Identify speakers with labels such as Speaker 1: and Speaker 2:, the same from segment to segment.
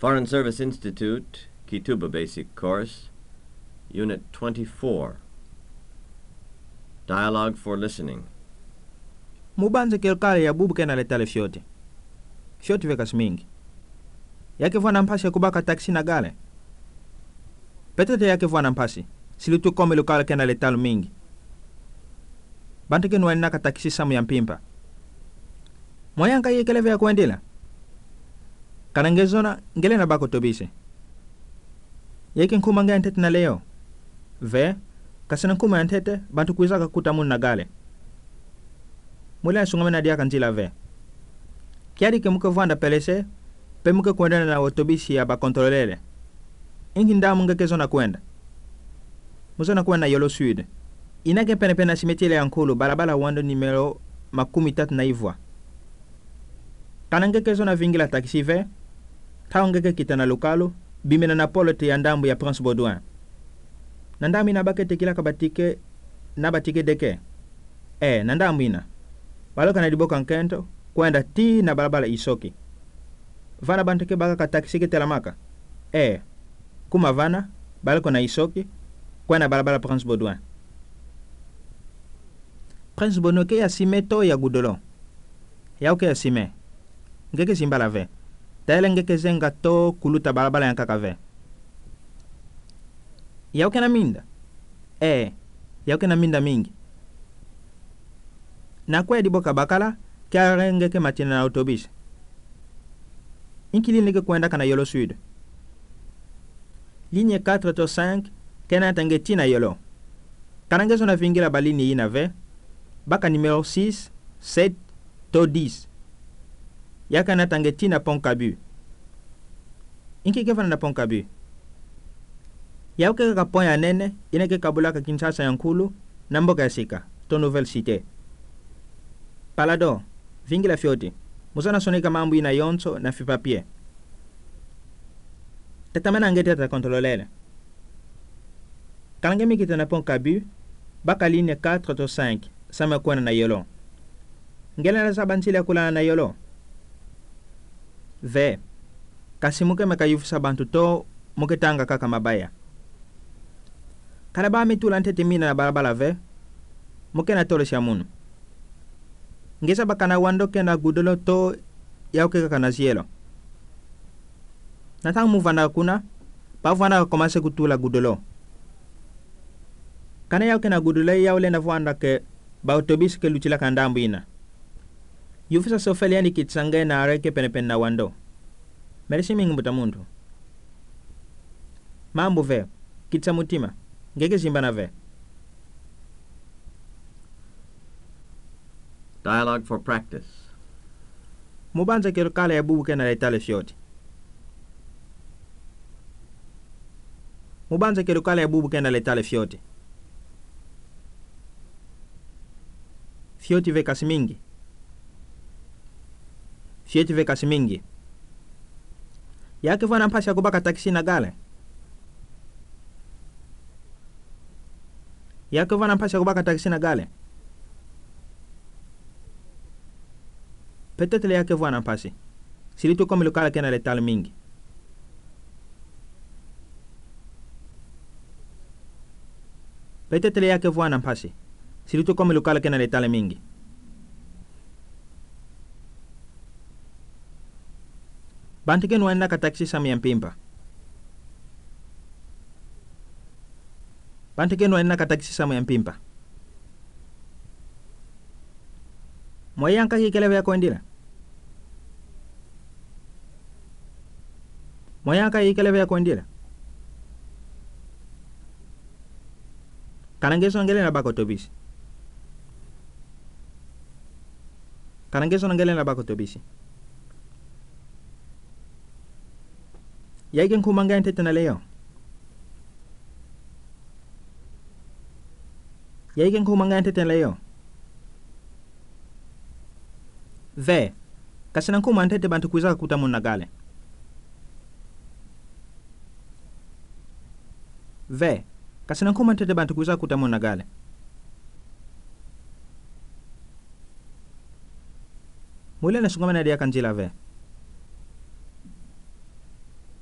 Speaker 1: Foreign Service Institute, Kituba Basic Course, Unit 24. Dialogue for Listening.
Speaker 2: Mubanze kelkale ya bubu kena letale fyote. Fyote vekas mingi. Yake vwana mpasi ya kubaka taksi na gale. Petete yake vwana mpasi. Silitu kome lukale kena letale mingi. Bante kenu waninaka taksi samu ya mpimpa. Moyanka yekeleve ya kuendila. Kanangezona ngele na bako tobise. Yake nkuma nga ntete na leo. Ve, kasina nkuma ntete bantu kuizaka kutamun na gale. Mula sungame dia kanjila ve. Kiari ke muke vanda pelese, pe muke kwenda na otobisi ya bakontrolele. Ingi ndamu nge kezona kwenda. Muzona kwenda Yolo Sud. Inake pene simetile ya nkulu balabala wando numero 33 Kana nge kezona vingila taxi ve, tao ngeke kitana lokalu, bimena na polote ya ndambu ya Prince Baudouin. Nandamu inabake tekila kabatike, nabatike deke. Nandamu ina. Baloka na diboka nkento, kwenda ti na balabala isoki. Vana banteke baka ka taxi ke telamaka. Kuma vana, baloko na isoki, kwenda balabala Prince Baudouin. Prince Baudouin ke ya sime to ya gudolo. Yao ke ya sime. Ngeke simbala ve. Taele ngeke zenga to kuluta balabala yang kakave. Yao ke na minda. Yao ke na minda mingi. Na kwe diboka bakala, kia ngeke matina na autobus. Inkili nige kwenda kana Yolo Sud. Ligne 4 to 5, kena tange tina Yolo. Kanangezo na vingila balini ina ve, baka numero 6, 7, to 10. Yaka na tange tina Pont-Cabu. Inki kefana na Pont-Cabu. Yauke kaponya nene, ineke kabulaka Kinshasa yankulu, namboka yasika, to Nouvelle Cité. Palado, vingila fyote. Musana sonika mambu ina yonso na fipapie. Tetamena ngete ta kontrolele. Kalangemi kita na Pont-Cabu, baka ligne 4 to 5, sama kuwana na Yolo. Ngela na sabansili ya kulana na Yolo. Ve, kasi muke mekayufu sabantu to, muke tanga kaka mabaya. Kalaba mitula ntete mina na balabala ve, muke na tolo siamunu. Ngesa bakana wando kena gudolo to yauke kaka na zielo. Natang muvanda kuna, pavanda komase kutula gudolo. Kana yauke na gudolo yaule na vanda ke ba autobus ke luchila kandambu ina. Yufisa sofeli yani kitsange na areke penepen na wando. Merisi mingi mutamuntu. Mambu ve, kitsamutima, ngeke zimbana ve.
Speaker 1: Dialogue for Practice.
Speaker 2: Mubanza kelkale ya bubu kena letale fyote. Mubanza kelkale ya bubu kena letale fyote. Fyote ve kasi mingi. Fyote ve kasi mingi. Yake vana mpasi ya kubaka taksi na gale. Yake vana mpasi ya kubaka taksi na gale. Petetele yake vwana mpasi. Silitu kome lukala kena letale mingi. Petetele yake vwana mpasi. Silitu kome lukala kena letale mingi. Bantikenu waenda ka taksi sami ya mpimpa. Bantikenu waenda ka taksi sami ya mpimpa. Mwayanka hikelewe ya kuendila. Mwayanka hikelewe ya kuendila. Kanangeso ngele na bako autobisi. Kanangeso ngele na bako autobisi. Yaigen kumanga ntete na leo. Yaigen kumanga ntete na leo. Ve, kasina nkuma ntete bantu kuizaka kutamu na gale. Ve, kasina nkuma ntete bantu kuizaka kutamu na gale. Mwile na sungame na dia kanjila ve.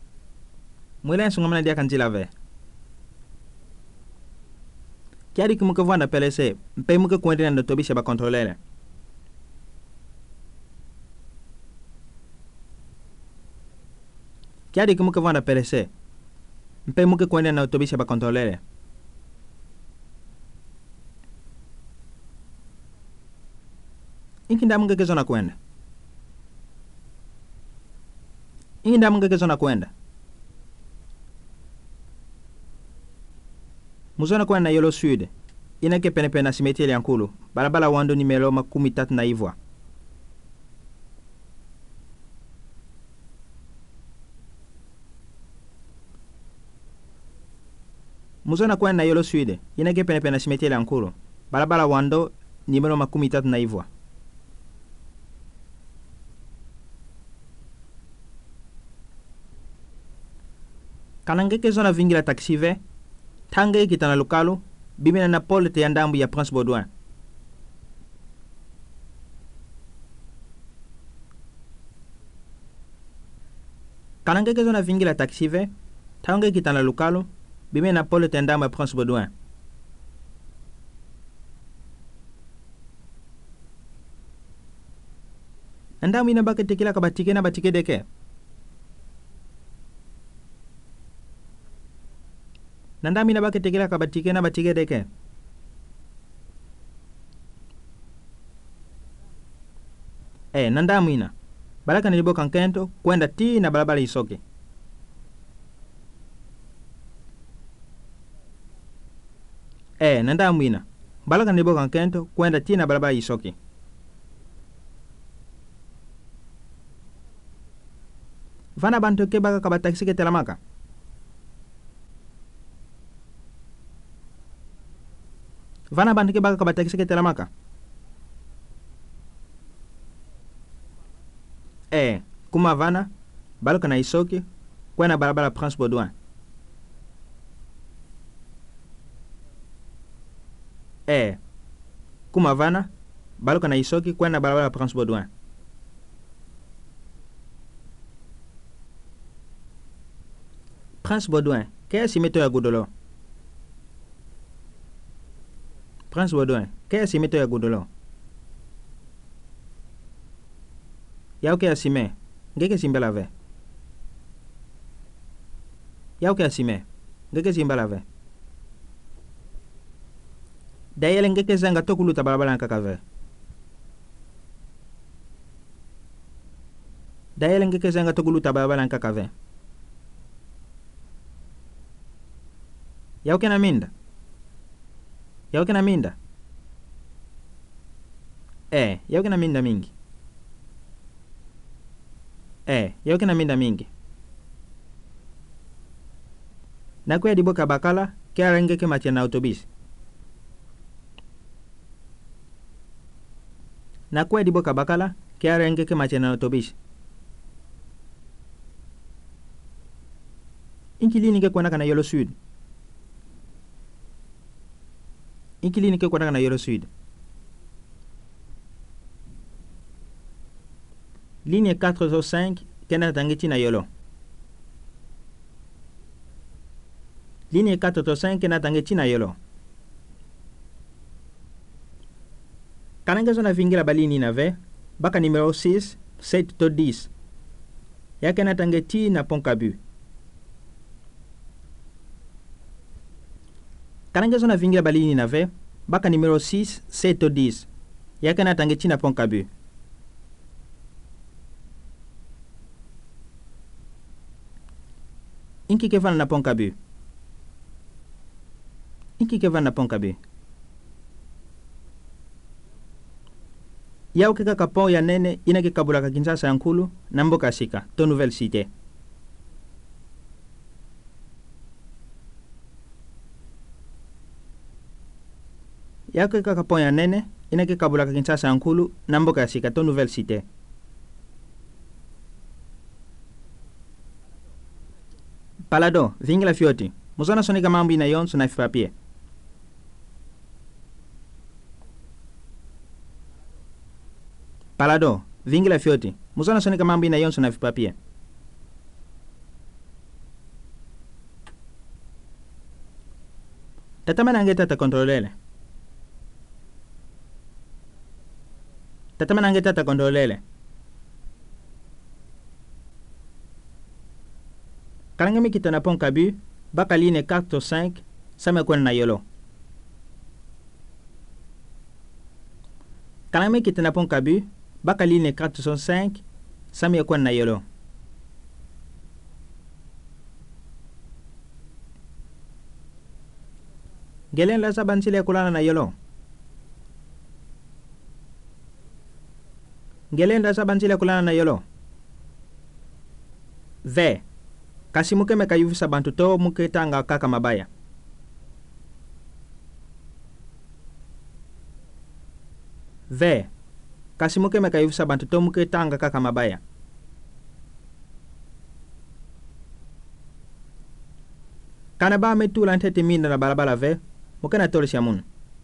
Speaker 2: Mwile sungamana dia kanjila ve. Kiadi ki muke vanda pelese, mpe muke kwende na tobisha ba kontrolele. Kiadi ki muke vanda pelese, mpe muke kwende na tobisha ba kontrolele. Inki ndamu ngeke zona kwenda. Inki ndamu ngeke zona kwenda. Muzona kwenda na Yolo Sud. Inake penepe na simeteli yankulu. Balabala wando nimero 13 na Ivwa. Muzona kwenda na Yolo Sud. Inake penepe na simeteli yankulu. Balabala wando nimero 13 na Ivwa. Kanangeke zona vingila taksive. Tange kitana lukalu. Bimena na pole te yandambu ya Prince Baudouin. Kanangeke zona vingila taksive. Tange kitana lukalu. Bimena na pole te yandambu ya Prince Baudouin. Andambu ina bake tekila kabatike na batike deke. Nandami na bake tekila kabatike na batike deke. Nandamu ina. Balaka niliboka nkento kwenda ti na balabala isoke. Nandamu ina. Balaka niliboka nkento kwenda ti na balabala isoke. Vana bantu ke baka kabatakisike telamaka. Vana bantu ke baka kabatakisike telamaka. Kuma vana balaka na isoki kwena balabala Prince Baudouin. Kuma vana balaka na isoki kwena balabala Prince Baudouin. Prince Baudouin, kaya simeto ya gudolo. Prince Baudouin, kaya simeto ya gudolo. Yau kaya sime, ngeke simbela ve. Yau kaya sime, ngeke simbela ve. Dayele ngeke zanga tokuluta balabala nkaka ve. Dayele ngeke zanga tokuluta balabala nkaka ve. Yau kena minda. Yau kena minda. Yau kena minda mingi. Yau kena minda mingi. Nakuya diboka bakala kia rengeke matia na autobisi. Nakuya diboka bakala kia rengeke matia na autobisi. Inki nike kwa naka na Yolo Sud. Inki nike kwa naka na Yolo Sud. Ligne 405 kena tangeti na Yolo. Ligne 405 kena tangeti na Yolo. Kananga zona vingila balini na ve baka numero 6, 7 to 10. Ya kena tangeti na Ponkabu. Kananga zona vingila balini na ve baka numero 6, 7 to 10. Ya kena tangeti na Ponkabu. Inki kevana na Ponkabu. Inki kevana na Ponkabu. Yau keka kapon ya nene ina ke kabula ka Kinshasa ya nkulu na mboka sika to Nouvelle Cité. Yau keka kapon ya nene ina ke kabula ka Kinshasa ya nkulu na mboka sika to Nouvelle Cité. Palado, vingila fioti. Muzona sonika mambo ina yonsu na fipapie. Palado, vingila fioti. Muzona sonika mambo ina yonsu na fipapie. Tatamana nge tata kontrolele. Tatamana nge tata kontrolele. Kalangemi kita na pon kabu, baka line 4 to 5, sama kwen na yolo. Kalangemi kita na pon kabu, baka line 4 to 5, sama kwen na yolo. Gelen la saban sile kulana na yolo. Gelen la saban sile kulana na yolo. Ve. Kasi muke meka yuvisa bantu to muke tanga kaka mabaya. Ve. Kasi muke meka yuvisa bantu to muke tanga kaka mabaya. Kana ba metula ntete minda na balabala ve. Muke na tole siamun.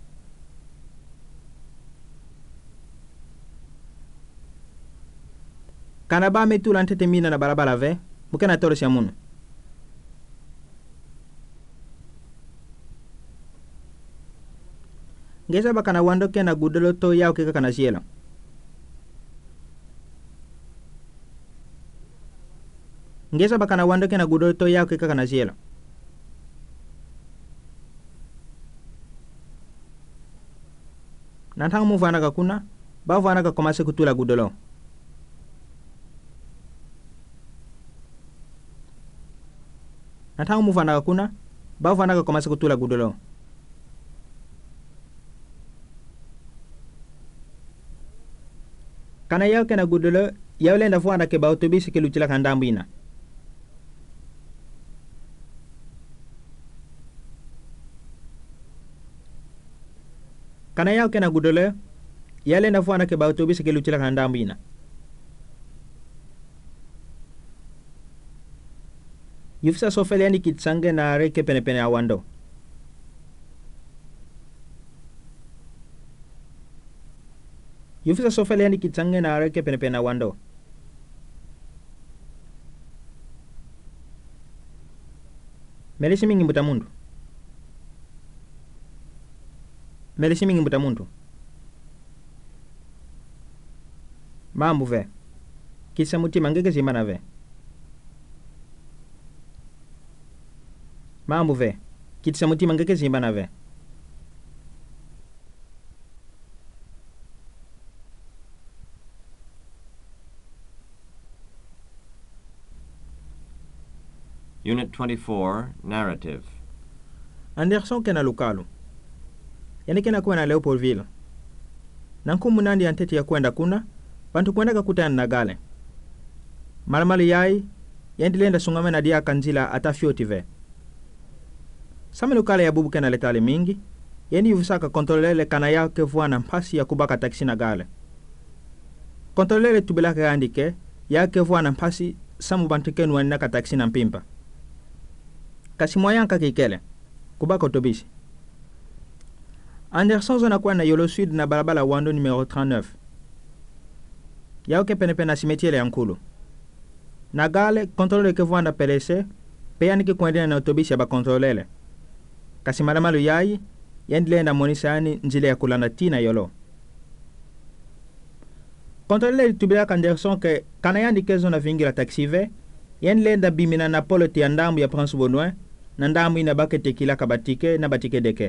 Speaker 2: Kana ba metula ntete minda na balabala ve. Muke na tole siamun. Ngesa ba kana wando ke na gudelo to yao ke kana sielo. Ngesa ba kana wando ke na gudelo to yao ke kana sielo. Nantang mu vana ka kuna, ba vana ka komase kutula gudelo. Nantang mu vana ka kuna, ba vana ka komase kutula gudelo. Kana yao kena gudelo, yao lenda vana ke ba otobisi ke lutila kandambina. Kana yao kena gudole, yale na fuana ke ba autobus ke lutila kandambina. Yufsa sofele yani kitsange na are ke pene pene awando. Yufsa sofele yani kitsange na are ke pene pene awando. Melisi mingi mutamundu. Melisi mingi mutamuntu. Mambu ve. Kisa mutima ngeke zimana ve. Mambu ve. Kisa mutima ngeke zimana ve.
Speaker 1: Unit 24, Narrative.
Speaker 2: Anderson kena lukalu. Yani kena kuwa na Leopoldville. Nankumu nandi anteti ya kwenda kuna, bantu kwenda kakutana na gale. Malamali yai, yendi lenda sungame na dia kanzila atafyoti ve. Same lukale ya bubu kena letale mingi, yendi yuvusaka kontrolele kana yake vuana mpasi ya kubaka taksi na gale. Kontrolele tubilaka yandike, yake vuana mpasi samu bantu kenu waninaka taksi na mpimpa. Kasi mwayanka kikele, kubaka otobisi. Anderson zona kwa na yolo sud na balabala wando numero 39. Yao ke pene na simetiele yankulu. Na gale, kontrole ke vuanda pelese, peyani ke kuendena na autobisi ya ba kontrolele. Kasi malamalu yai, yendile na monisani njile ya kulanda tina yolo. Kontrole tubila Anderson ke kana yandi ke zona vingi la taxive, yendile nda bimina na polo ti andambu ya Prince Baudouin, na ndambu ina bake tekila kabatike na batike deke.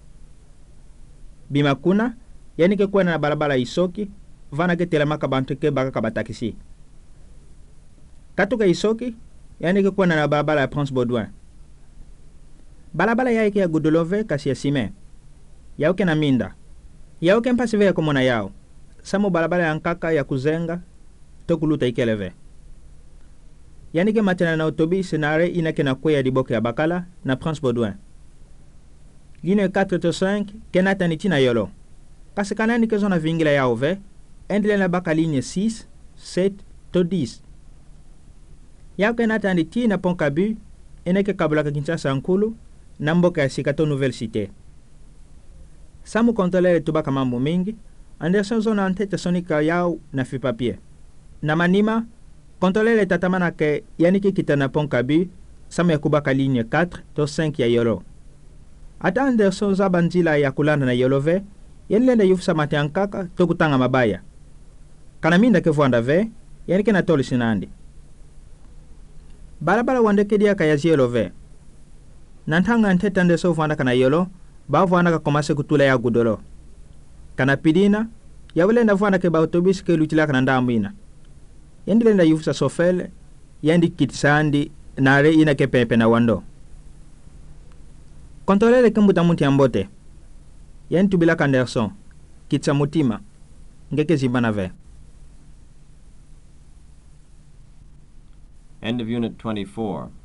Speaker 2: Bima kuna, yani ke kwena na balabala isoki, vana ke telemaka bantu ke baka kabatakisi. Katuka isoki, yani ke kwena na balabala ya Prince Baudouin. Balabala ya ike ya gudolove kasi ya sime. Yao ke na minda. Yao ke mpasive ya kumona yao. Samu balabala ya nkaka ya kuzenga, tokuluta ikeleve. Yani ke matena na autobisi nare ina ke na kwea diboke ya bakala na Prince Baudouin. Line 4 to 5, kenata ni tina yolo. Kasi kanani ke zona vingila ya ove, endile na baka line 6, 7 to 10. Yao kenata ni tina pon kabu, eneke kabula Kinshasa nkulu, na mboka ya Sikato Nouvelle Cité. Samu kontrolele tubaka mambo mingi, Anderson zona antete sonika yao na fi papier. Na manima, kontrolele tatamana ke yaniki kita na pon kabu, samu ya kubaka line 4 to 5 ya yolo. ata Anderson zaba nzila ya kulanda na yelo ve yen lenda yufisa mate ankaka tokutanga mabaya kana minda ke vuanda ve yen ke na toli sinandi balabala wande ke dia ka ya yelo ve nantanga anteta Anderson vuanda kana yelo ba vuanda ka komase kutula ya gudolo kana pidina ya welenda vuanda ke ba autobus ke lutila kana ndamina yendi lenda yufisa sofele yendi kitisandi nare ina ke pepe na wando kontrolele kembuta muti ambote yen tubila ka Anderson kitsa mutima ngeke zimbana ve.
Speaker 1: End of Unit 24.